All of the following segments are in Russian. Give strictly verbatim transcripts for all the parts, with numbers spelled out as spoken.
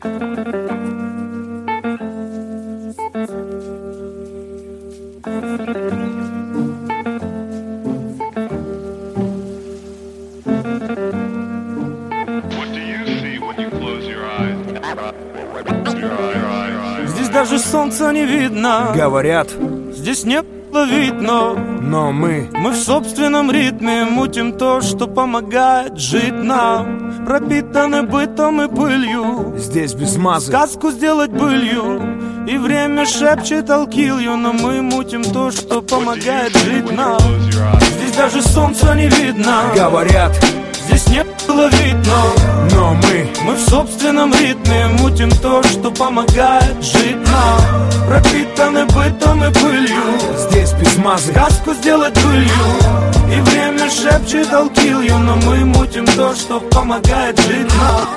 Здесь даже солнца не видно. Говорят, здесь нет видно. Но мы Мы в собственном ритме мутим то, что помогает жить нам. Пропитаны бытом и пылью. Здесь без мазы сказку сделать былью. И время шепчет I'll kill you. Но мы мутим то, что помогает жить нам. Здесь даже солнца не видно. Говорят, здесь нет было видно. Но мы Мы в собственном ритме мутим то, что помогает жить нам. Пропитаны бытом и пылью. Здесь без мазы сказку сделать былью. И время шепчет I'll kill you. Но мы мутим то, что помогает жить нам.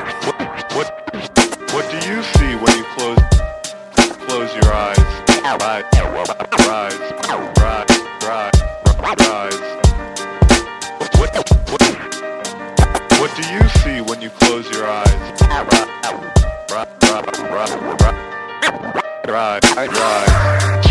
What do you see when you close close your eyes? Rise, rise, rise, rise, rise. What, what, what do you see when you close your eyes? Rise, rise, rise, rise, rise.